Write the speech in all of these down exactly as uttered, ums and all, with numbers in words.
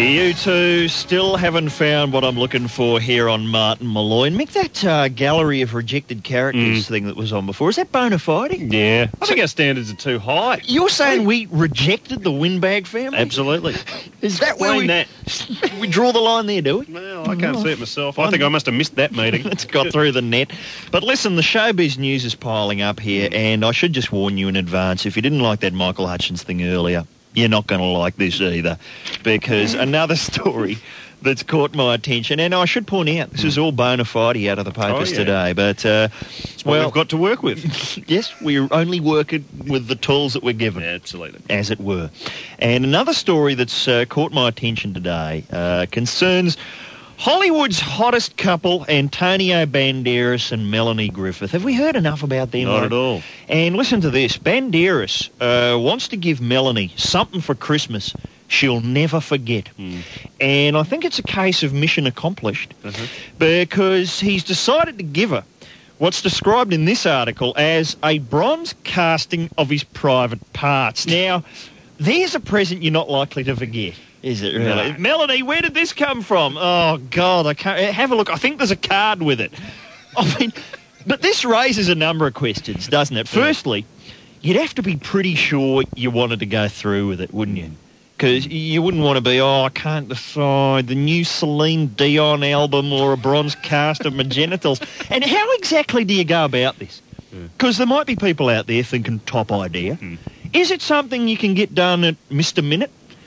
You two still haven't found what I'm looking for here on Martin Molloy. Mick, that uh, gallery of rejected characters mm. thing that was on before, is that bona fide? Yeah. I think our standards are too high. You're saying we rejected the Windbag family? Absolutely. Is that where we, that. we draw the line there, do we? Well, I can't oh. see it myself. I think I must have missed that meeting. It's got through the net. But listen, the showbiz news is piling up here, and I should just warn you in advance, if you didn't like that Michael Hutchins thing earlier, you're not going to like this either, because another story that's caught my attention, and I should point out, this is all bona fide out of the papers oh, yeah. today, but, uh, it's what well, we've got to work with. Yes, we're only working with the tools that we're given. Absolutely. As it were. And another story that's uh, caught my attention today uh, concerns Hollywood's hottest couple, Antonio Banderas and Melanie Griffith. Have we heard enough about them? Not mate? at all. And listen to this. Banderas uh, wants to give Melanie something for Christmas she'll never forget. Mm. And I think it's a case of mission accomplished uh-huh. because he's decided to give her what's described in this article as a bronze casting of his private parts. Now, there's a present you're not likely to forget. Is it really? No. Melanie, where did this come from? Oh, God, I can't... Have a look. I think there's a card with it. I mean, but this raises a number of questions, doesn't it? Firstly, you'd have to be pretty sure you wanted to go through with it, wouldn't you? Because you wouldn't want to be, oh, I can't decide, the new Celine Dion album or a bronze cast of my genitals. And how exactly do you go about this? Because there might be people out there thinking, top idea. Mm. Is it something you can get done at Mister Minute?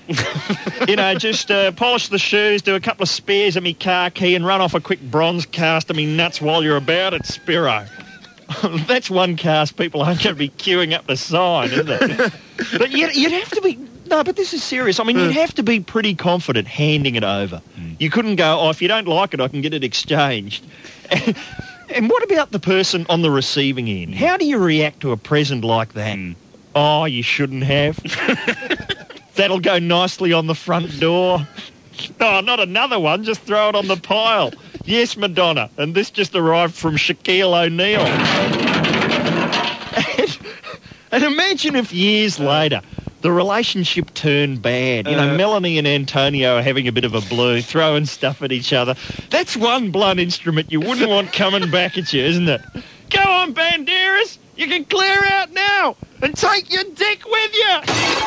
You know, just uh, polish the shoes, do a couple of spares of me car key and run off a quick bronze cast of me nuts while you're about it, Spiro. That's one cast people aren't going to be queuing up to sign, is it? But you'd, you'd have to be... No, but this is serious. I mean, you'd have to be pretty confident handing it over. Mm. You couldn't go, oh, if you don't like it, I can get it exchanged. And, and what about the person on the receiving end? How do you react to a present like that? Mm. Oh, you shouldn't have. That'll go nicely on the front door. Oh, not another one. Just throw it on the pile. Yes, Madonna. And this just arrived from Shaquille O'Neal. and, and imagine if years later the relationship turned bad. You know, uh, Melanie and Antonio are having a bit of a blue, throwing stuff at each other. That's one blunt instrument you wouldn't want coming back at you, isn't it? Go on, Banderas. You can clear out now and take your dick with you.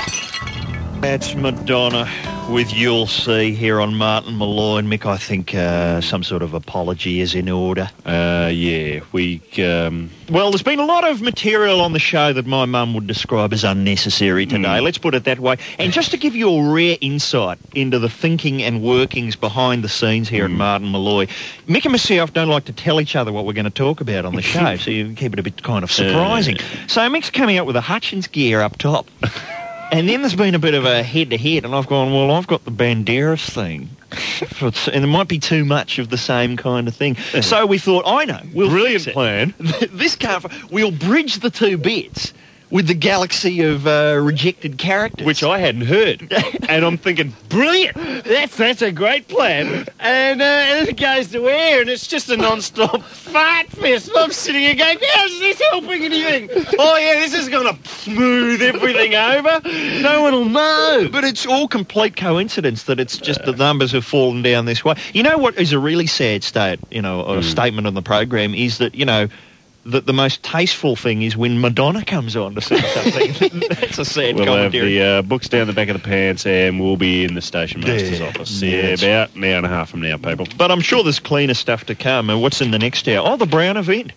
That's Madonna with You'll See here on Martin Molloy. And Mick, I think uh, some sort of apology is in order. Uh, yeah, we... Um... Well, there's been a lot of material on the show that my mum would describe as unnecessary today. Mm. Let's put it that way. And just to give you a rare insight into the thinking and workings behind the scenes here mm. at Martin Molloy, Mick and myself don't like to tell each other what we're going to talk about on the show, so you keep it a bit kind of surprising. Uh. So Mick's coming up with a Hutchins gear up top. And then there's been a bit of a head-to-head, and I've gone, well, I've got the Banderas thing. And there might be too much of the same kind of thing. So we thought, I know, we'll Brilliant plan. This can't... We'll bridge the two bits with the galaxy of uh, rejected characters. Which I hadn't heard. And I'm thinking, brilliant! That's that's a great plan. And, uh, and it goes to air, and it's just a non-stop fart fest. I'm sitting here going, how's this helping anything? Oh, yeah, this is going to smooth everything over. No one will know. But it's all complete coincidence that it's just the numbers have fallen down this way. You know what is a really sad state, you know, or a mm. statement on the program is that, you know, that the most tasteful thing is when Madonna comes on to say something. That's a sad we'll commentary. We'll have the uh, books down the back of the pants and we'll be in the station master's yeah. office. Yeah, about an hour and a half from now, people. But I'm sure there's cleaner stuff to come. And what's in the next hour? Oh, the Brown event.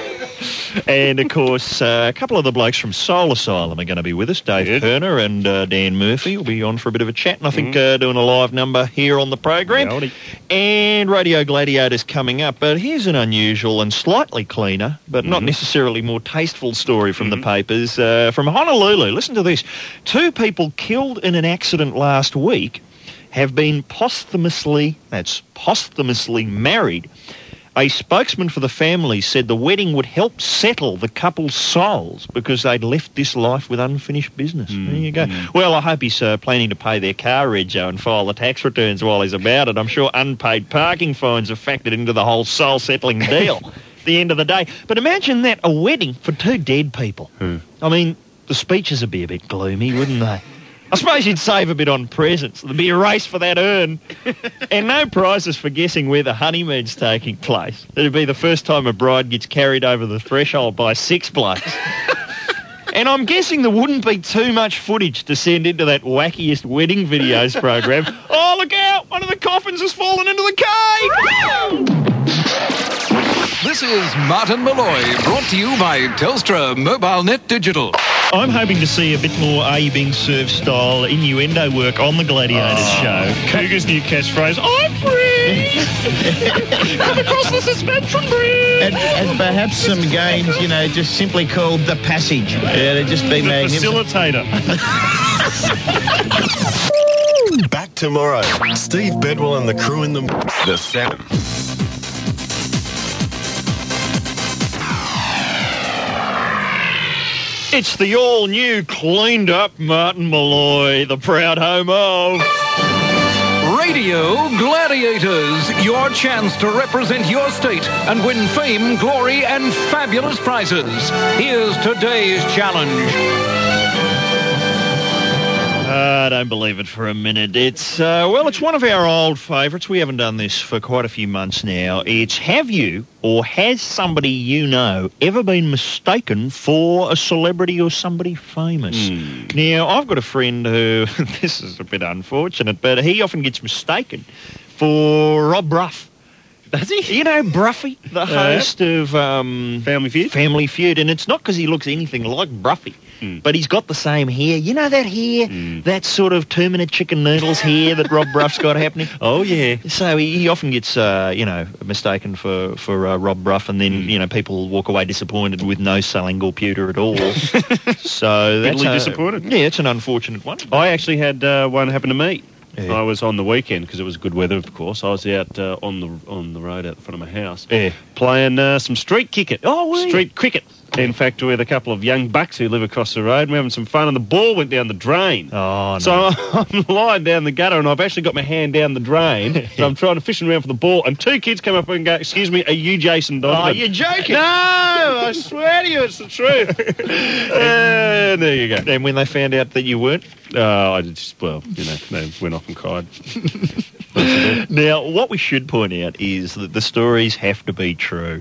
And, of course, uh, a couple of the blokes from Soul Asylum are going to be with us. Dave Good. Perner and uh, Dan Murphy will be on for a bit of a chat. And I think mm. uh, doing a live number here on the program. Howdy. And Radio Gladiator's coming up. But here's an unusual and slightly cleaner, but mm-hmm. not necessarily more tasteful story from mm-hmm. the papers. Uh, from Honolulu. Listen to this. Two people killed in an accident last week have been posthumously, that's posthumously married. A spokesman for the family said the wedding would help settle the couple's souls because they'd left this life with unfinished business. Mm, there you go. Mm. Well, I hope he's uh, planning to pay their car rego and file the tax returns while he's about it. I'm sure unpaid parking fines are factored into the whole soul-settling deal at the end of the day. But imagine that, a wedding for two dead people. Mm. I mean, the speeches would be a bit gloomy, wouldn't they? I suppose you'd save a bit on presents. There'd be a race for that urn. And no prizes for guessing where the honeymoon's taking place. It'd be the first time a bride gets carried over the threshold by six blokes. And I'm guessing there wouldn't be too much footage to send into that wackiest wedding videos program. Oh, look out! One of the coffins has fallen into the cave! This is Martin Malloy, brought to you by Telstra MobileNet Digital. I'm hoping to see a bit more Are You Being Served style innuendo work on the Gladiators Oh. show. Cougar's new catchphrase, I'm free! Come across the suspension bridge! And, and perhaps some games, you know, just simply called The Passage. Yeah, they'd just be The magnificent. facilitator. Back tomorrow. Steve Bedwell and the crew in the... The Seven. It's the all-new, cleaned-up Martin Malloy, the proud home of... Radio Gladiators, your chance to represent your state and win fame, glory, and fabulous prizes. Here's today's challenge. Uh, I don't believe it for a minute. It's, uh, well, it's one of our old favourites. We haven't done this for quite a few months now. It's, have you, or has somebody you know, ever been mistaken for a celebrity or somebody famous? Mm. Now, I've got a friend who, this is a bit unfortunate, but he often gets mistaken for Rob Bruff. Does he? You know, Bruffy, the host of um, Family Feud? Family Feud, and it's not because he looks anything like Bruffy, Mm. but he's got the same hair. You know that hair, Mm. that sort of two-minute chicken noodles hair that Rob Bruff's got happening? Oh, yeah. So he, he often gets, uh, you know, mistaken for, for uh, Rob Bruff, and then, Mm. you know, people walk away disappointed with no Salingorputer at all. So that's Bitterly a- disappointed. Yeah, it's an unfortunate one. I actually had uh, one happen to me. Yeah. I was on the weekend because it was good weather, of course. I was out uh, on the on the road out the front of my house Yeah. playing uh, some street cricket. Oh, were you? Street cricket. In fact, with a couple of young bucks who live across the road, we're having some fun, and the ball went down the drain. Oh, no. So I'm lying down the gutter, and I've actually got my hand down the drain, so I'm trying to fishing around for the ball, and two kids come up and go, "Excuse me, are you Jason Donovan?" Oh, you're joking. No, I swear to you, it's the truth. And there you go. And when they found out that you weren't? Uh, I just, well, you know, they went off and cried. Now, what we should point out is that the stories have to be true.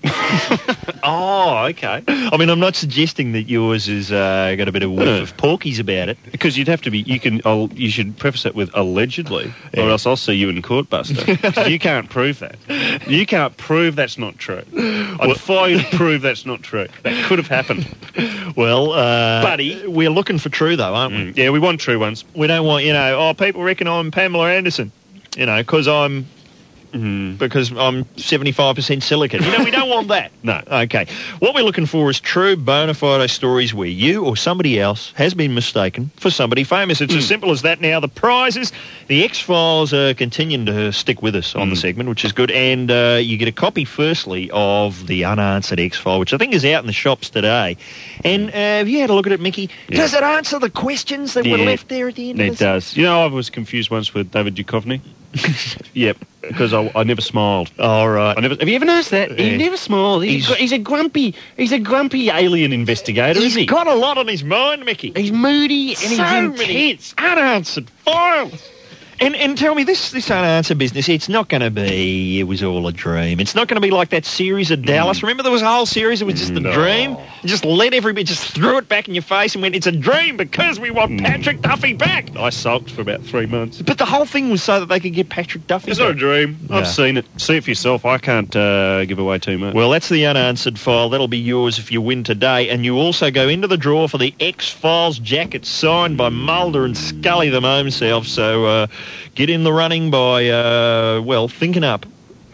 Oh, okay. I mean, I'm not suggesting that yours has uh, got a bit of whiff No. of porkies about it. Because you'd have to be, you can, I'll, you should preface it with allegedly, Yeah. or else I'll see you in court, Buster. 'Cause you can't prove that. You can't prove that's not true. I defy you to prove that's not true. That could have happened. Well, uh, Buddy. we're looking for true, though, aren't we? Yeah, we want true ones. We don't want, you know, oh, people reckon I'm Pamela Anderson, you know, because I'm... Mm. Because I'm seventy-five percent silicon. You know, we don't want that. No. Okay. What we're looking for is true bona fide stories where you or somebody else has been mistaken for somebody famous. It's as simple as that now. The prizes, the X-Files are continuing to stick with us on the segment, which is good. And uh, you get a copy, firstly, of the Unanswered X-File, which I think is out in the shops today. And uh, have you had a look at it, Mickey? Yeah. Does it answer the questions that were Yeah. left there at the end of It this? does. You know, I was confused once with David Duchovny. Yep, because I, I never smiled. All right. I never. Have you ever noticed that? Yeah. He never smiled. He's, He's- he's a grumpy. He's a grumpy alien investigator, He's isn't he? got a lot on his mind, Mickey. He's moody and so he's many intense. unanswered files. And and tell me, this this unanswered business, it's not going to be, it was all a dream. It's not going to be like that series of Dallas. Remember there was a whole series, it was just a No. dream? Just let everybody, just threw it back in your face and went, it's a dream because we want Patrick Duffy back. I sulked for about three months. But the whole thing was so that they could get Patrick Duffy It's back. not a dream. No. I've seen it. See it for yourself. I can't uh, give away too much. Well, that's the unanswered file. That'll be yours if you win today. And you also go into the draw for the X-Files jacket signed by Mulder and Scully them home self. So uh, get in the running by, uh, well, thinking up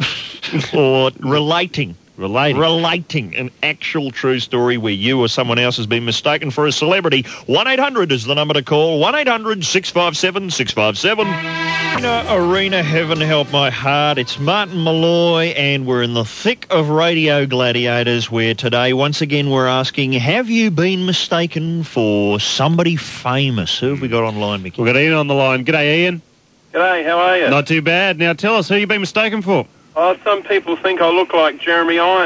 or relating. Relating. Relating an actual true story where you or someone else has been mistaken for a celebrity. one eight hundred is the number to call. one eight hundred six five seven six five seven. Arena, Arena, heaven help my heart. It's Martin Malloy, and we're in the thick of Radio Gladiators, where today, once again, we're asking, have you been mistaken for somebody famous? Who have we got online, Mickey? We've got Ian on the line. G'day, Ian. G'day, how are you? Not too bad. Now tell us who you've been mistaken for. Oh, some people think I look like Jeremy Irons.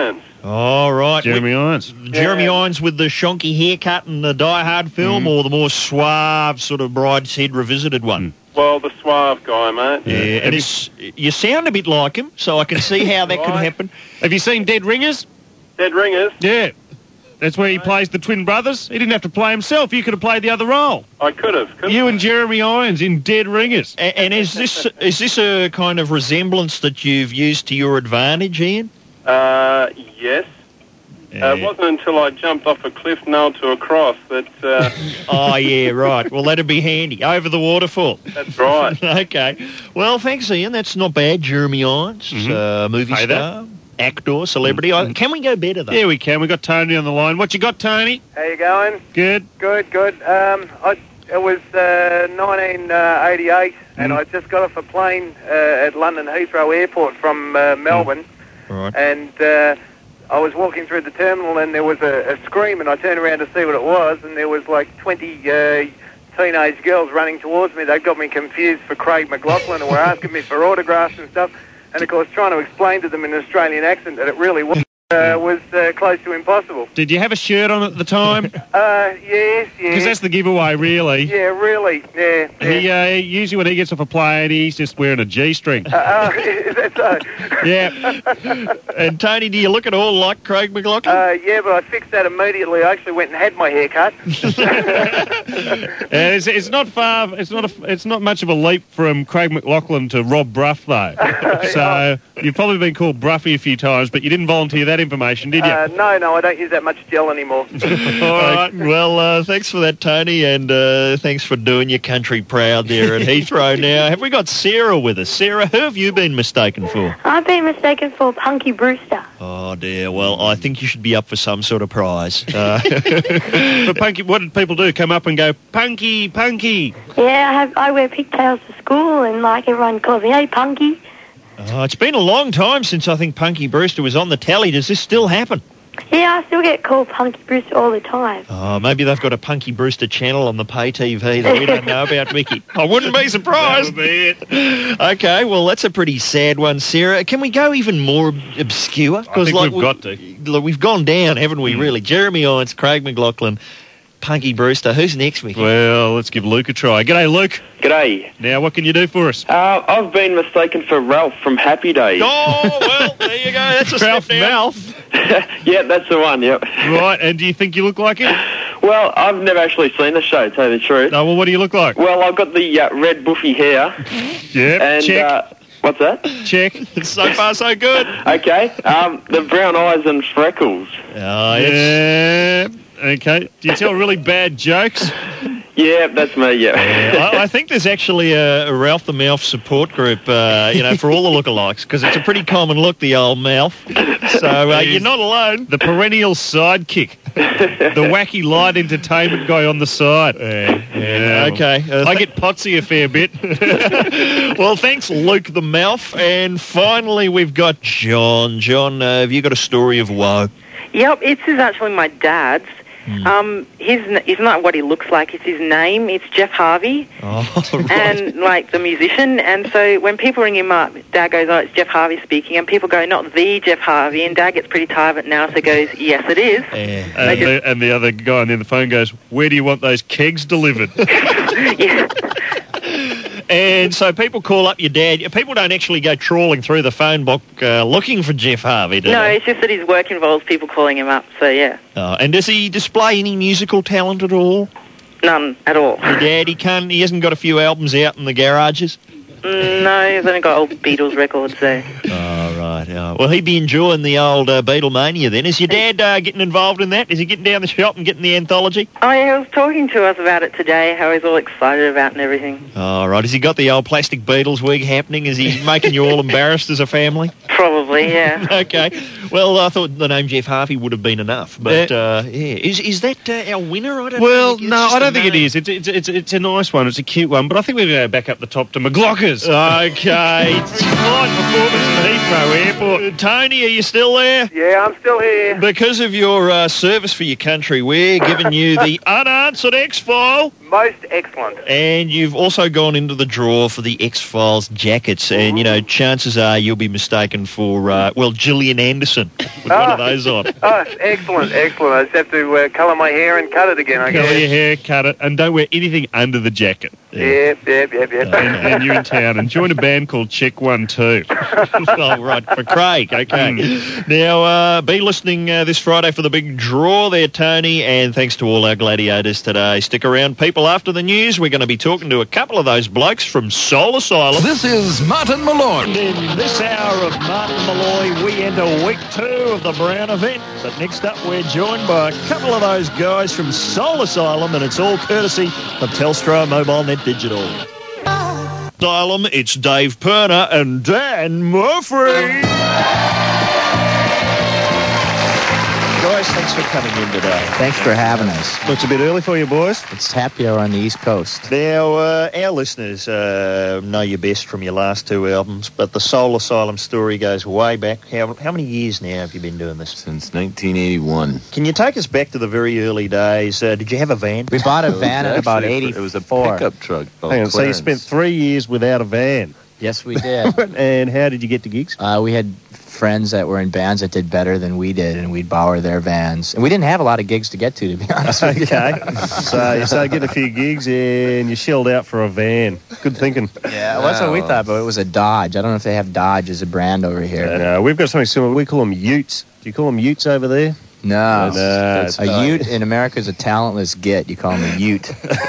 Oh, right. Jeremy Irons. With, Jeremy Yeah. Irons with the shonky haircut and the Die Hard film, or the more suave sort of Brideshead Revisited one? Well, the suave guy, mate. Yeah, and it's, you sound a bit like him, so I can see how that could Right. happen. Have you seen Dead Ringers? Dead Ringers. Yeah. That's where he plays the twin brothers. He didn't have to play himself. You could have played the other role. I could have. couldn't You I? and Jeremy Irons in Dead Ringers. And, and is this is this a kind of resemblance that you've used to your advantage, Ian? Uh, yes. Uh, it wasn't until I jumped off a cliff nailed to a cross that... Uh, Oh, yeah, right. Well, that'd be handy. Over the waterfall. that's right. Okay. Well, thanks, Ian. That's not bad. Jeremy Irons, uh, movie Pay that. star, actor, celebrity. I, can we go better, though? Yeah, we can. We got Tony on the line. What you got, Tony? How you going? Good. Good, good. Um, I, it was uh, nineteen eighty-eight, and I just got off a plane uh, at London Heathrow Airport from uh, Melbourne, Right. and uh, I was walking through the terminal, and there was a, a scream, and I turned around to see what it was, and there was like twenty uh, teenage girls running towards me. They got me confused for Craig McLaughlin, and were asking me for autographs and stuff, and of course trying to explain to them in an Australian accent that it really was. Uh, was uh, close to impossible. Did you have a shirt on at the time? Because Uh, yes, yes. that's the giveaway, really. Yeah, really. Yeah. yeah. He uh, usually when he gets off a plane, he's just wearing a G-string. Uh, is that so? Yeah. And, Tony, do you look at all like Craig McLaughlin? Uh, yeah, but I fixed that immediately. I actually went and had my hair cut. Uh, it's, it's not far. It's not. A, it's not much of a leap from Craig McLaughlin to Rob Bruff, though. So you've probably been called Bruffy a few times, but you didn't volunteer that information, did you? Uh, no, no, I don't use that much gel anymore. All right. Well, uh, thanks for that, Tony, and uh, thanks for doing your country proud there at Heathrow. Now, have we got Sarah with us? Sarah, who have you been mistaken for? I've been mistaken for Punky Brewster. Oh, dear. Well, I think you should be up for some sort of prize. Uh, But Punky, what did people do? Come up and go, Punky, Punky. Yeah, I have. I wear pigtails to school, and like everyone calls me, "Hey, Punky." oh, it's been a long time since I think Punky Brewster was on the tally. Does this still happen? Yeah, I still get called Punky Brewster all the time. Oh, maybe they've got a Punky Brewster channel on the pay T V that we don't know about, Mickey. I wouldn't be surprised. Okay, well, that's a pretty sad one, Sarah. Can we go even more obscure? I think we've we- got to. Look, we've gone down, haven't we, really? Jeremy Irons, Craig McLaughlin, Punky Brewster. Who's next, Mickey? Well, let's give Luke a try. G'day, Luke. G'day. Now, what can you do for us? Uh, I've been mistaken for Ralph from Happy Days. Oh, well, there you go. That's a Ralph step down. Mouth. Yeah, that's the one, yep. Right, and do you think you look like him? Well, I've never actually seen the show, to tell you the truth. No, well, what do you look like? Well, I've got the uh, red buffy hair. Yeah, And, check, uh, what's that? check. So far, so good. Okay. Um, the brown eyes and freckles. Oh, it's, Yeah. Okay. Do you tell really bad jokes? Yeah, that's me, yeah. I, I think there's actually a, a Ralph the Mouth support group, uh, you know, for all the lookalikes, because it's a pretty common look, the old mouth. So uh, you're not alone. The perennial sidekick. The wacky light entertainment guy on the side. Yeah, yeah. Okay. Uh, I th- get Potsy a fair bit. well, thanks, Luke the Mouth. And finally, we've got John. John, uh, have you got a story of woe? Yep, this is actually my dad's. Um, his n- it's not what he looks like; it's his name. It's Jeff Harvey, Oh, right. and like the musician. And so when people ring him up, Dad goes, "Oh, it's Jeff Harvey speaking," and people go, "Not the Jeff Harvey." And Dad gets pretty tired of it now, so goes, "Yes, it is." Yeah. And the, and the other guy on the other phone goes, "Where do you want those kegs delivered?" Yeah. And so people call up your dad. People don't actually go trawling through the phone book uh, looking for Jeff Harvey, do No, they? it's just that his work involves people calling him up. So yeah, Oh, and does he display any musical talent at all? none at all. Your dad, he can't. He hasn't got a few albums out in the garages. Mm, no, he's only got old Beatles records there. Oh, right. Oh. Well, he'd be enjoying the old uh, Beatlemania then. Is your dad uh, getting involved in that? Is he getting down the shop and getting the anthology? Oh, yeah, he was talking to us about it today, how he's all excited about and everything. Oh, right. Has he got the old plastic Beatles wig happening? Is he making you all embarrassed as a family? Probably, yeah. Okay. Well, I thought the name Jeff Harvey would have been enough. But, uh, yeah. Is is that uh, our winner? I don't Well, think. It's no, just I a don't think it name. is. It's, it's, it's, it's a nice one. It's a cute one. But I think we're going to go back up the top to McLaughlin. Stingers. Okay. Flight performance at Heathrow Airport. Tony, are you still there? Yeah, I'm still here. Because of your uh, service for your country, we're giving you the unanswered X-File. Most excellent. And you've also gone into the draw for the X-Files jackets. And, you know, chances are you'll be mistaken for, uh, well, Gillian Anderson with one of those on. Oh, excellent, excellent. I just have to uh, colour my hair and cut it again, I guess. Colour your hair, cut it, and don't wear anything under the jacket. Yep, yep, yep, yep. And, and you're in town, and join a band called Check One Two. Oh, right, for Craig, okay. Now, uh, be listening uh, this Friday for the big draw there, Tony, and thanks to all our gladiators today. Stick around, people. After the news, we're going to be talking to a couple of those blokes from Soul Asylum. This is Martin Malloy. And in this hour of Martin Malloy, we enter week two of the Brown event. But next up, we're joined by a couple of those guys from Soul Asylum, and it's all courtesy of Telstra Mobile Net Digital. Asylum, it's Dave Perner and Dan Murphy. Guys, thanks for coming in today. Thanks for having us. Looks a bit early for you, boys. It's happy hour on the East Coast. Now, uh, our listeners uh, know you best from your last two albums, but the Soul Asylum story goes way back. How, how many years now have you been doing this? Since nineteen eighty-one. Can you take us back to the very early days? Uh, did you have a van? We bought a van in about eighty-four. It was a pickup truck. Hang on, so you spent three years without a van. Yes, we did. And how did you get to gigs? Uh, we had friends that were in bands that did better than we did, and we'd borrow their vans. And we didn't have a lot of gigs to get to, to be honest with you. Okay. So you started getting a few gigs and you shelled out for a van. Good thinking. Yeah, well, that's what we thought, but it was a Dodge. I don't know if they have Dodge as a brand over here. Uh, no, we've got something similar. We call them utes. Do you call them utes over there? No. No, that's a not. ute in America is a talentless git. You call him a ute.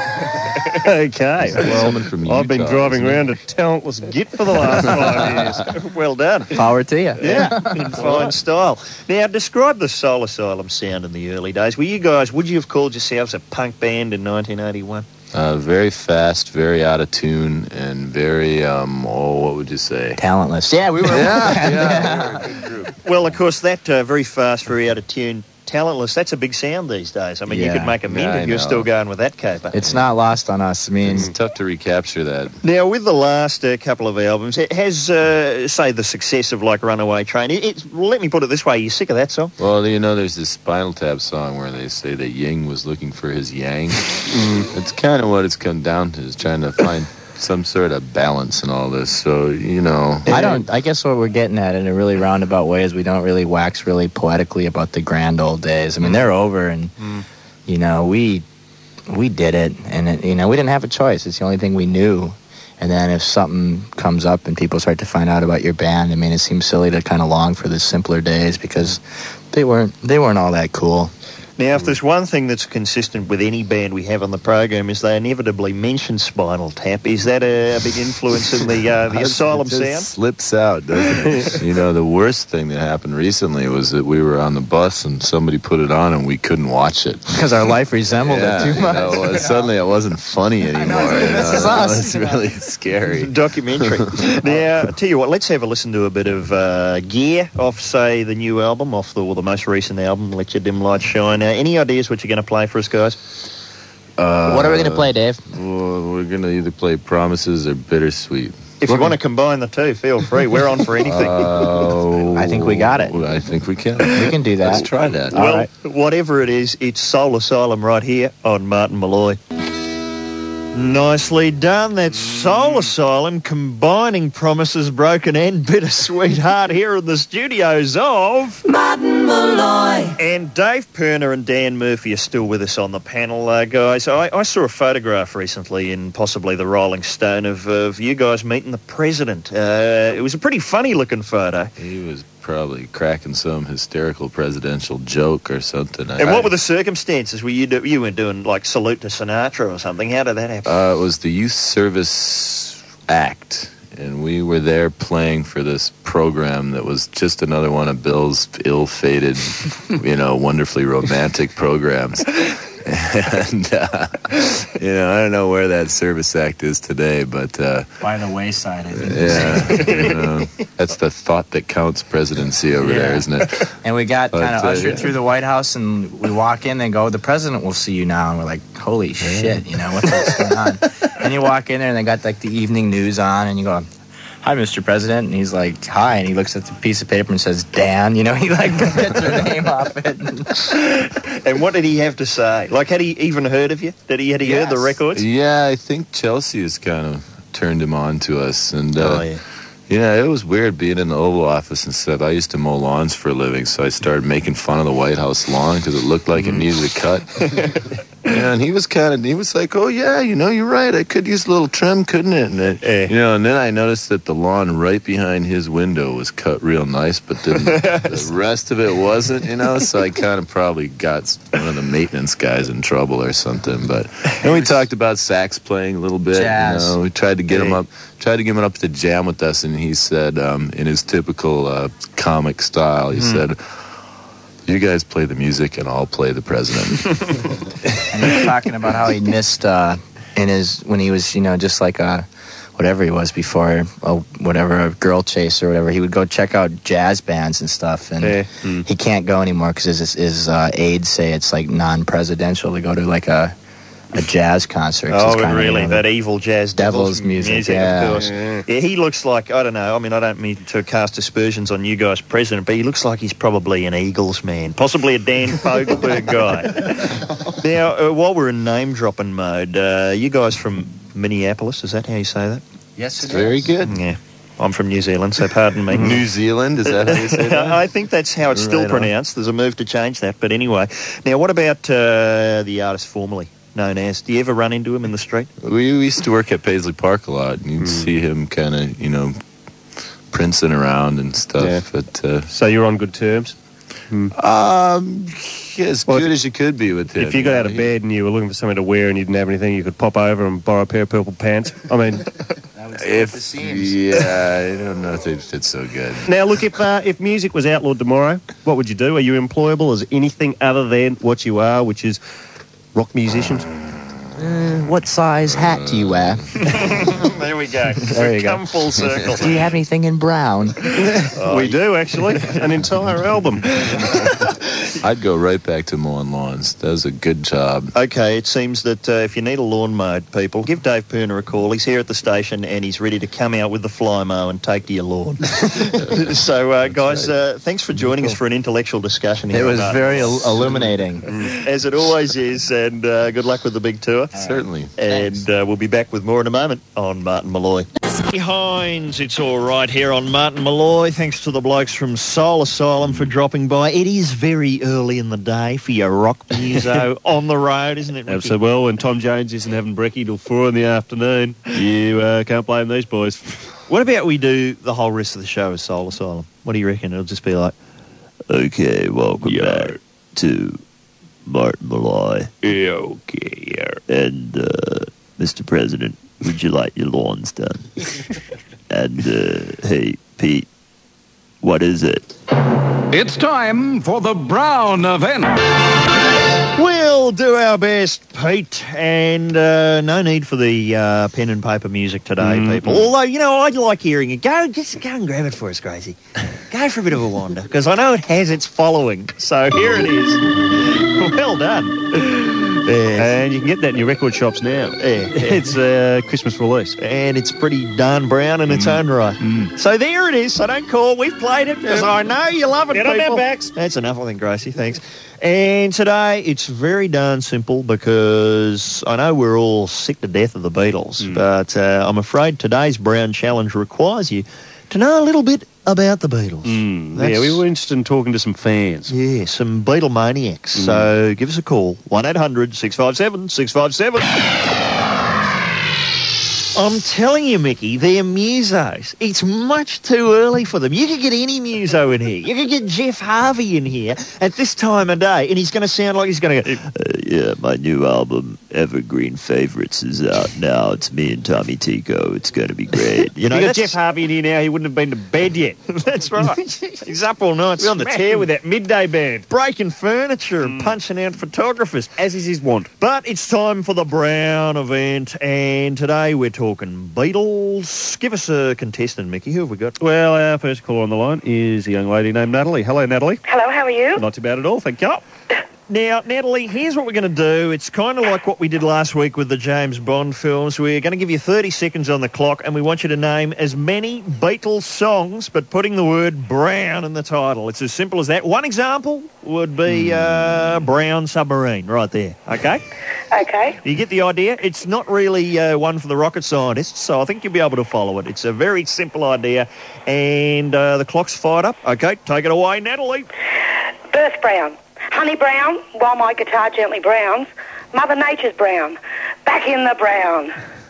Okay. Well, from I've been Utah, driving isn't it? around a talentless git for the last five years. Well done. Power to you. Yeah, in fine style. Now, describe the Soul Asylum sound in the early days. Were you guys, would you have called yourselves a punk band in nineteen eighty-one? Uh, very fast, very out of tune, and very, um, oh, what would you say? Talentless. Yeah, we were. Yeah, yeah, we were a good group. Well, of course, that uh, very fast, very out of tune, talentless, that's a big sound these days. I mean, you Yeah. could make a mint Yeah, I if you're know. still going with that caper. It's not lost on us. I mean, It's tough to recapture that. Now, with the last uh, couple of albums, it has, uh, say, the success of, like, Runaway Train. It, it's, well, let me put it this way. Are you sick of that song? Well, you know, there's this Spinal Tap song where they say that Ying was looking for his Yang. It's kind of what it's come down to, is trying to find some sort of balance in all this. So, you know. I don't. I guess what we're getting at in a really roundabout way is we don't really wax really poetically about the grand old days. I mean, they're over, and you know, we we did it, and it, you know, we didn't have a choice. It's the only thing we knew. And then if something comes up and people start to find out about your band, I mean, it seems silly to kind of long for the simpler days because they weren't they weren't all that cool. Now, if there's one thing that's consistent with any band we have on the program is they inevitably mention Spinal Tap. Is that a, a big influence in the uh, the Asylum It just sound? slips out, doesn't it? You know, the worst thing that happened recently was that we were on the bus and somebody put it on and we couldn't watch it. Because our life resembled Yeah, it too much. you know, well, suddenly it wasn't funny anymore. know, you this know, is us. It's really scary. Documentary. Now, I tell you what, let's have a listen to a bit of uh, Gear off, say, the new album, off the, or the most recent album, Let Your Dim Light Shine. Uh, any ideas what you're going to play for us, guys? Uh, What are we going to play, Dave? Well, we're going to either play Promises or Bittersweet. If you want to combine the two, feel free. We're on for anything. Uh, I think we got it. I think we can. We can do that. Let's try that. Well, right. whatever it is, it's Soul Asylum right here on Martin Malloy. Nicely done. That's Soul Asylum combining Promises Broken and Bittersweet Heart here in the studios of Martin Malloy. And Dave Perner and Dan Murphy are still with us on the panel, uh, guys. I, I saw a photograph recently in possibly the Rolling Stone of, of you guys meeting the president. Uh, it was a pretty funny-looking photo. He was probably cracking some hysterical presidential joke or something. And what were the circumstances? Were you do, you were doing like Salute to Sinatra or something? How did that happen? Uh, it was the Youth Service Act, and we were there playing for this program that was just another one of Bill's ill-fated, you know, wonderfully romantic programs. And, uh, you know, I don't know where that service act is today, but... Uh, By the wayside, I think. Yeah, you know, that's the thought that counts presidency over Yeah. there, isn't it? And we got But, kind of uh, ushered yeah. through the White House, and we walk in and go, the president will see you now. And we're like, holy shit, you know, what's, what's going on? And you walk in there, and they got, like, the evening news on, and you go, hi, Mister President. And he's like, hi. And he looks at the piece of paper and says, Dan. You know, he, like, gets your name off it. And what did he have to say? Like, had he even heard of you? Did he, had he heard the records? Yeah, I think Chelsea has kind of turned him on to us. And, uh, Oh, yeah. yeah, it was weird being in the Oval Office and stuff. I used to mow lawns for a living, so I started making fun of the White House lawn because it looked like it needed a cut. Yeah, and he was kind of, he was like, oh, yeah, you know, you're right. I could use a little trim, couldn't it? And then, you know, and then I noticed that the lawn right behind his window was cut real nice, but then the rest of it wasn't, you know, so I kind of probably got one of the maintenance guys in trouble or something. But then we talked about sax playing a little bit. Jazz. You know, we tried to get him Hey. up, tried to get him up to jam with us, and he said, um, in his typical uh, comic style, he Hmm. said, you guys play the music and I'll play the president. And he was talking about how he missed uh, in his, when he was, you know, just like a, whatever he was before, oh, whatever, a girl chaser or whatever, he would go check out jazz bands and stuff, and Yeah. he can't go anymore because his, his uh, aides say it's like non-presidential to go to like a a jazz concert. 'cause Oh, it's kinda, really? you know, That evil jazz Devil's devil's, music, yeah. of course. Yeah. Yeah, he looks like, I don't know, I mean, I don't mean to cast aspersions on you guys, President, but he looks like he's probably an Eagles man, possibly a Dan Fogelberg guy. Now, uh, while we're in name-dropping mode, uh, you guys from Minneapolis, is that how you say that? Yes, it Very is. good. Yeah. I'm from New Zealand, so pardon me. New Zealand, is that how you say that? I think that's how it's still Right on. pronounced. There's a move to change that. But anyway, now what about uh, the artist formerly known as? Do you ever run into him in the street? We used to work at Paisley Park a lot, and you'd see him kind of, you know, prancing around and stuff. Yeah. But uh, So you're on good terms? um, yeah, as Well, good as you could be with him. If you got out of know, bed and you were looking for something to wear and you didn't have anything, you could pop over and borrow a pair of purple pants. I mean, he- If yeah, I don't know if they'd fit so good. now look, if uh, if music was outlawed tomorrow, what would you do? Are you employable as anything other than what you are, which is rock musicians? Uh, what size hat do you wear? There we go. There you We've go. come full circle. Do you have anything in brown? We do, actually. An entire album. I'd go right back to mowing lawns. That was a good job. Okay, it seems that uh, if you need a lawn mowed, people, give Dave Purner a call. He's here at the station and he's ready to come out with the fly mow and take to your lawn. So, uh, guys, uh, thanks for joining us for an intellectual discussion here. It was on very Martin. il- illuminating. As it always is, and uh, good luck with the big tour. Certainly. And uh, we'll be back with more in a moment on Martin Malloy. Hines, it's all right here on Martin Malloy. Thanks to the blokes from Soul Asylum for dropping by. It is very early in the day for your rock muso on the road, isn't it, Ricky? Absolutely. Well, when Tom Jones isn't having brekkie till four in the afternoon, you uh, can't blame these boys. What about we do the whole rest of the show as Soul Asylum? What do you reckon? It'll just be like, okay, welcome back to Martin Malloy. Yeah, okay, yeah. And, uh, Mister President, would you like your lawns done? And, uh, hey, Pete, what is it? It's time for the Brown event. We'll do our best, Pete, and uh, no need for the uh, pen and paper music today, people. Although, you know, I'd like hearing it. Go, just go and grab it for us, Gracie. Go for a bit of a wander, because I know it has its following. So here it is. Well done. And you can get that in your record shops now. Yeah, It's a Christmas release. and it's pretty darn brown in its own right. So there it is. So don't call. We've played it because I know you love it, Get on people. our backs. That's enough, I think, Gracie. Thanks. And today it's very darn simple because I know we're all sick to death of the Beatles, but uh, I'm afraid today's Brown Challenge requires you to know a little bit about the Beatles. Mm, That's- yeah, we were interested in talking to some fans. Yeah, some Beatlemaniacs. So give us a call. one eight hundred six five seven six five seven. I'm telling you, Mickey, they're musos. It's much too early for them. You could get any muso in here. You could get Jeff Harvey in here at this time of day, and he's going to sound like he's going to go, uh, yeah, my new album, Evergreen Favourites, is out now. It's me and Tommy Tico. It's going to be great. You know, if you got that's... Jeff Harvey in here now, he wouldn't have been to bed yet. That's right. He's up all night. We're on the tear with that midday band. Breaking furniture and punching out photographers. As is his wont. But it's time for the Brown event, and today we're talking Beatles. Give us a contestant, Mickey. Who have we got? Well, our first caller on the line is a young lady named Natalie. Hello, Natalie. Hello, how are you? Not too bad at all, thank you. Now, Natalie, here's what we're going to do. It's kind of like what we did last week with the James Bond films. We're going to give you thirty seconds on the clock, and we want you to name as many Beatles songs, but putting the word Brown in the title. It's as simple as that. One example would be uh, Brown Submarine, right there, okay? Okay. You get the idea? It's not really uh, one for the rocket scientists, so I think you'll be able to follow it. It's a very simple idea, and uh, the clock's fired up. Okay, take it away, Natalie. Birth Brown. Honey Brown, while my guitar gently browns. Mother Nature's brown. Back in the brown.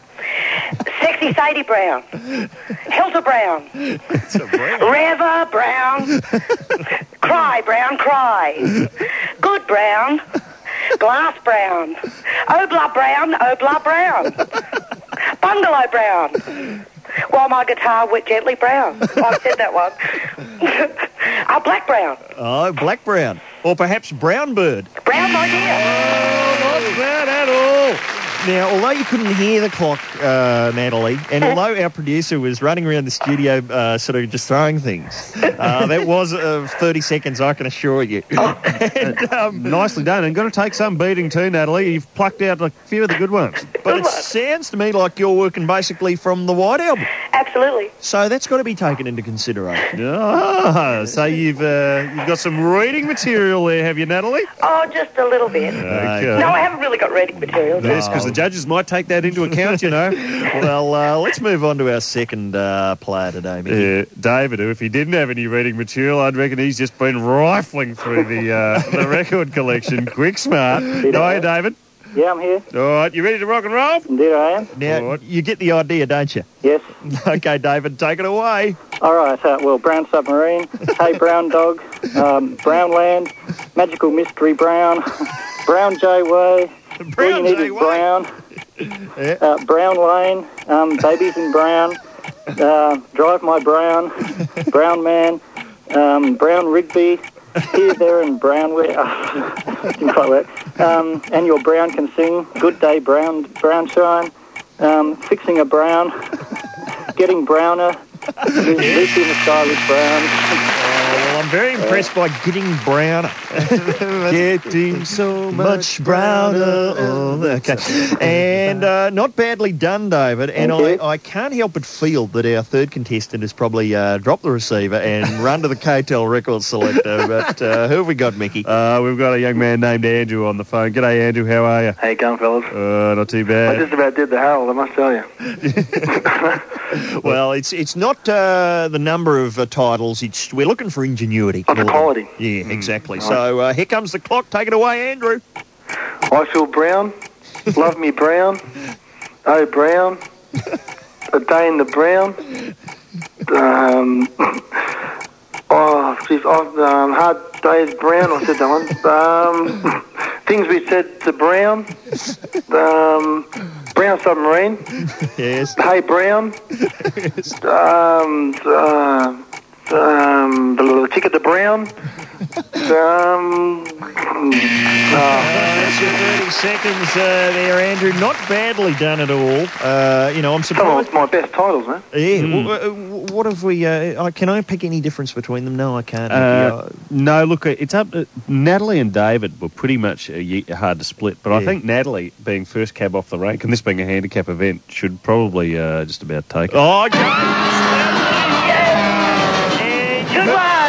Sexy Sadie Brown. Hilda Brown. It's a brown. Reva Brown. Cry Brown, cry. Good Brown. Glass Brown. Obla Brown, Obla Brown. Bungalow Brown. While my guitar went gently brown. Oh, I said that one. Oh, Black Brown. Oh, Black Brown. Or perhaps Brown Bird. Brown, my dear. Oh, not bad at all. Now, although you couldn't hear the clock, uh, Natalie, and although our producer was running around the studio uh, sort of just throwing things, uh, that was uh, thirty seconds, I can assure you. and, um, Nicely done. And got to take some beating too, Natalie. You've plucked out a few of the good ones. But it sounds to me like you're working basically from the White Album. Absolutely. So that's got to be taken into consideration. Ah, so you've uh, you've got some reading material there, have you, Natalie? Oh, just a little bit. Okay. No, I haven't really got reading material. Yes, because the judges might take that into account, you know. Well, uh, let's move on to our second uh, player today, Mickey. Uh, David, who, if he didn't have any reading material, I'd reckon he's just been rifling through the uh, the record collection. Quick, smart. Hi, David. Yeah, I'm here. All right, you ready to rock and roll? Indeed I am. Now, All right. you get the idea, don't you? Yes. Okay, David, take it away. All right, uh, well, Brown Submarine, Hey Brown Dog, um, Brown Land, Magical Mystery Brown, Brown J Way, Brown All You Need J Is Way. Brown, Yeah. uh, Brown Lane, um, Babies in Brown, uh, Drive My Brown, Brown Man, um, Brown Rigby, Here, There and Brown Where, oh, didn't quite work, um, and Your Brown Can Sing, Good Day Brown, Brown Shine, um, Fixing a Brown, Getting Browner, Lucy in the Sky with Brown. Well, I'm very impressed by getting browner. Getting so much browner. Oh, okay. And uh, not badly done, David. And I, I can't help but feel that our third contestant has probably uh, dropped the receiver and run to the K T E L record selector. But uh, who have we got, Mickey? Uh, we've got a young man named Andrew on the phone. G'day, Andrew. How are you? How you going, fellas? Uh, not too I bad. just about did the Harold, I must tell you. Well, it's it's not uh, the number of uh, titles. It's we're looking for ingenuity. Oh, the quality. Yeah, exactly. So uh, here comes the clock. Take it away, Andrew. I feel brown. Love me brown. Oh, brown. A day in the brown. Um, oh, geez, I've, um, hard days brown. I said that one. Um, things we said to Brown. Um, Brown Submarine. Yes. Hey, Brown. Um, uh, um, the ticket to Brown. Um, Uh, that's your thirty seconds uh, there, Andrew. Not badly done at all. Uh, you know, I'm Some of surprised. it's my best titles, man. Yeah. Mm. w- w- what have we? Uh, I- can I pick any difference between them? No, I can't. Uh, no, look, it's up. Uh, Natalie and David were pretty much uh, ye- hard to split, but I Yeah. think Natalie, being first cab off the rank, and this being a handicap event, should probably uh, just about take it. Oh, Good one.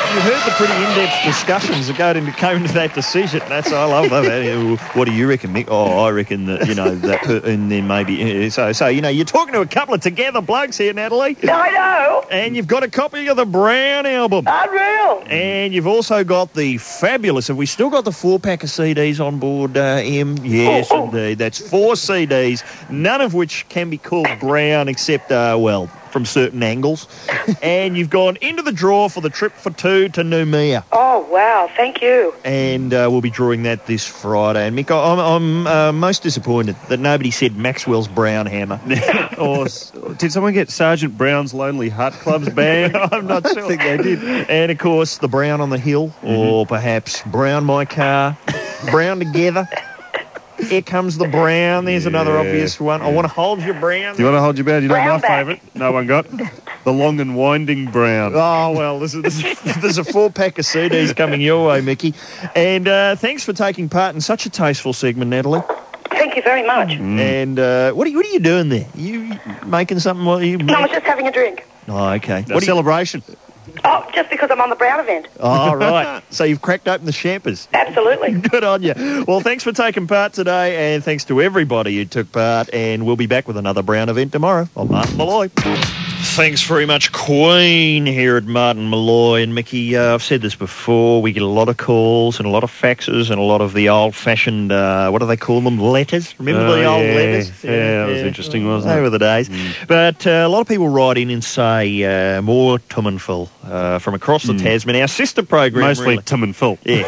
you heard the pretty in-depth discussions that go into, came into that decision. That's I love that. What do you reckon, Mick? Oh, I reckon that, you know, that, and then maybe, so, so, you know, you're talking to a couple of together blokes here, Natalie. I know. And you've got a copy of the Brown album. Unreal. And you've also got the fabulous, have we still got the four-pack of C Ds on board, uh, Em? Yes, oh, oh. indeed. That's four C Ds, none of which can be called Brown except, uh, well, from certain angles. And you've gone into the draw for the trip for two to Noumea. Oh, wow. Thank you. And uh, we'll be drawing that this Friday. And Mick, I'm, I'm uh, most disappointed that nobody said Maxwell's Brown Hammer. Or did someone get Sergeant Brown's Lonely Heart Club's band? I'm not sure. I think they did. And, of course, the Brown on the Hill, mm-hmm. or perhaps Brown My Car, Brown Together. Here comes the Brown. There's yeah. another obvious one. I want to hold your Brown. Do you want to hold your Brown? You know brown my favourite? No one got? The Long and Winding Brown. Oh, well, there's a, there's a, there's a four-pack of C Ds coming your way, Mickey. And uh, thanks for taking part in such a tasteful segment, Natalie. Thank you very much. Mm. And uh, what, are you, what are you doing there? You making something? What are you no, I was just having a drink. Oh, okay. A what celebration? You... Oh, just because I'm on the Brown event. Oh, right. So you've cracked open the champers. Absolutely. Good on you. Well, thanks for taking part today, and thanks to everybody who took part, and we'll be back with another Brown event tomorrow on Martin Malloy. Thanks very much, Queen, here at Martin Malloy. And Mickey, uh, I've said this before, we get a lot of calls and a lot of faxes and a lot of the old-fashioned, uh, what do they call them, letters? Remember oh, the old yeah. letters? Yeah, yeah, that was interesting, wasn't Over it? Over the days. Mm. But uh, a lot of people write in and say, uh, more Tim and Phil uh, from across the mm. Tasman, our sister program. Mostly really. Tim and Phil. Yeah,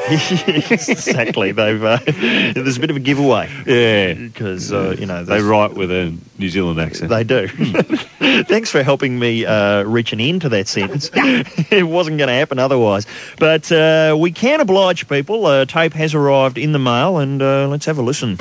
exactly. They've uh, there's a bit of a giveaway. Yeah. Because, uh, you know. They write with a New Zealand accent. They do. Thanks for helping me uh, reach an end to that sentence. It wasn't going to happen otherwise. But uh, we can oblige people. Uh, tape has arrived in the mail, and uh, let's have a listen.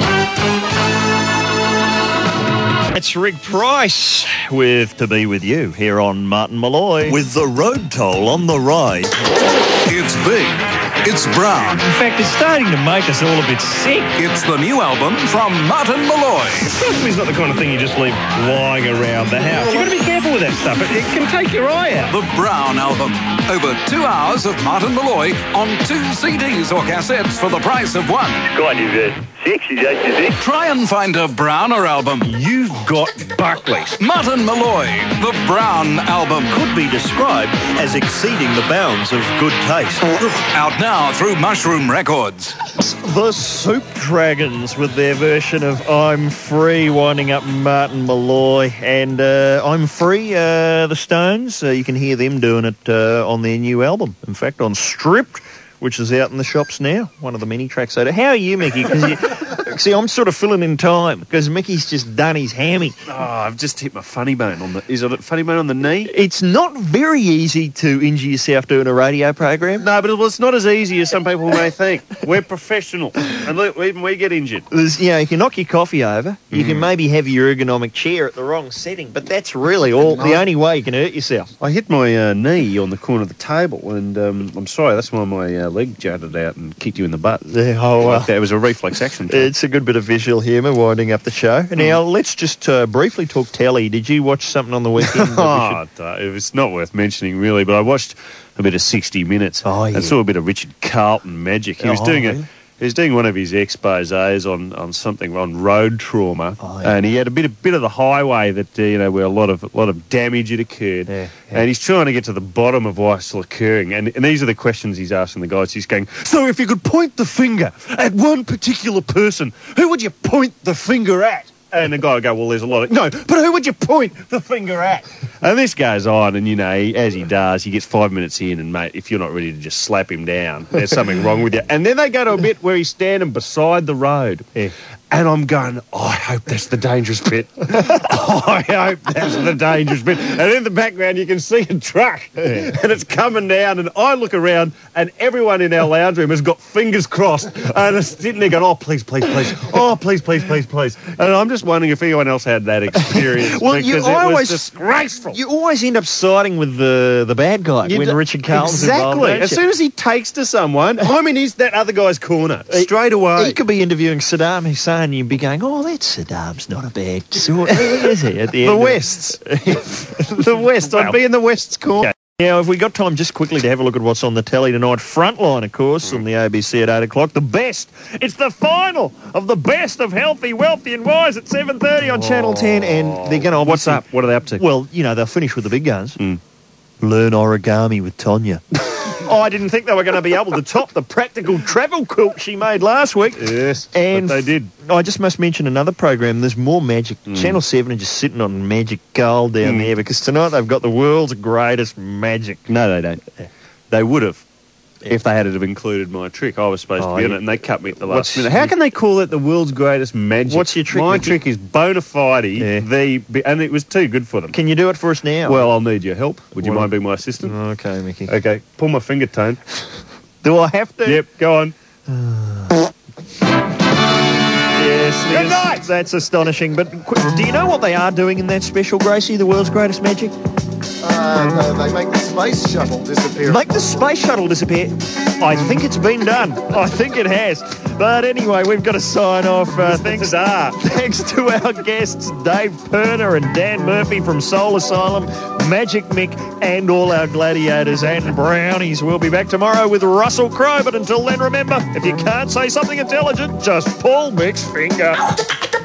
It's Rick Price with To Be With You here on Martin Malloy. With the road toll on the ride. It's big. It's brown. In fact, it's starting to make us all a bit sick. It's the new album from Martin Malloy. It's not the kind of thing you just leave lying around the house. You've got to be careful with that stuff. It, it can take your eye out. The Brown Album. Over two hours of Martin Malloy on two C Ds or cassettes for the price of one. God, you've uh, sexy, don't you think? Try and find a Browner album. You've got Buckley. Martin Malloy. The Brown Album. Could be described as exceeding the bounds of good taste. Out now through Mushroom Records. The Soup Dragons with their version of I'm Free, winding up Martin Malloy. And uh, I'm Free, uh, the Stones, uh, you can hear them doing it uh, on their new album. In fact, on Stripped, which is out in the shops now. One of the mini tracks. So, how are you, Mickey? Because you, see, I'm sort of filling in time because Mickey's just done his hammy. Oh, I've just hit my funny bone on the. Is it a funny bone on the knee? It's not very easy to injure yourself doing a radio program. No, but it's not as easy as some people may think. We're professional, and look, even we get injured. There's, you know, you can knock your coffee over. You mm. can maybe have your ergonomic chair at the wrong setting, but that's really all. The only way you can hurt yourself. I hit my uh, knee on the corner of the table, and um, I'm sorry, that's why my uh, leg jutted out and kicked you in the butt. Yeah, oh, well. Like that. It was a reflex action. It's a good bit of visual humour winding up the show. Mm. Now, let's just uh, briefly talk telly. Did you watch something on the weekend? oh, we should... it was not worth mentioning, really, but I watched a bit of sixty minutes. Oh, yeah. I saw a bit of Richard Carlton magic. He was oh, doing really? a... He was doing one of his exposés on, on something on road trauma, oh, yeah. and he had a bit of bit of the highway that uh, you know where a lot of a lot of damage had occurred, yeah, yeah. and he's trying to get to the bottom of why it's still occurring. And, and these are the questions he's asking the guys. He's going, so if you could point the finger at one particular person, who would you point the finger at? And the guy would go, well, there's a lot of... No, but who would you point the finger at? And this goes on, and, you know, he, as he does, he gets five minutes in, and, mate, if you're not ready to just slap him down, there's something wrong with you. And then they go to a bit where he's standing beside the road. Yeah. And I'm going, oh, I hope that's the dangerous bit. oh, I hope that's the dangerous bit. And in the background, you can see a truck. Yeah. And it's coming down. And I look around, and everyone in our lounge room has got fingers crossed. And it's sitting there going, oh, please, please, please. Oh, please, please, please, please. And I'm just wondering if anyone else had that experience. well, because you it always, was disgraceful. You always end up siding with the, the bad guy You when d- Richard Carlton's Exactly. involved. As soon as he takes to someone, I'm in his, that other guy's corner. Straight away. He could be interviewing Saddam Hussein, and you'd be going, oh, that Saddam's not a bad sort. Who is he at the end? The Wests. the West. I'd be in the West's corner. Now, if we got time just quickly to have a look at what's on the telly tonight, Frontline, of course, on the A B C at eight o'clock. The best. It's the final of the best of Healthy, Wealthy and Wise at seven thirty on Channel ten. And they're going to... What's up? What are they up to? Well, you know, they'll finish with the big guns. Mm. Learn origami with Tonya. Oh, I didn't think they were going to be able to top the practical travel quilt she made last week. Yes, and but they did. I just must mention another program. There's more magic. Mm. Channel seven are just sitting on magic gold down mm. there because tonight they've got the world's greatest magic. No, they don't. They would have. If they had have included my trick. I was supposed oh, to be in yeah. it, and they cut me at the last What's minute. How can they call it the world's greatest magic? What's your trick? My Mickey? trick is bona fide, yeah. the, and it was too good for them. Can you do it for us now? Well, I'll need your help. Would you well, mind being my assistant? Okay, Mickey. Okay, pull my finger tone. Do I have to? Yep, go on. Yes, Good yes, night! That's astonishing. But qu- do you know what they are doing in that special, Gracie, the world's greatest magic? Uh, they make the space shuttle disappear. Make the space shuttle disappear? I think it's been done. I think it has. But anyway, we've got to sign off. Uh, thanks, thanks to our guests, Dave Perner and Dan Murphy from Soul Asylum, Magic Mick, and all our gladiators and brownies. We'll be back tomorrow with Russell Crowe. But until then, remember, if you can't say something intelligent, just pull Mick's finger.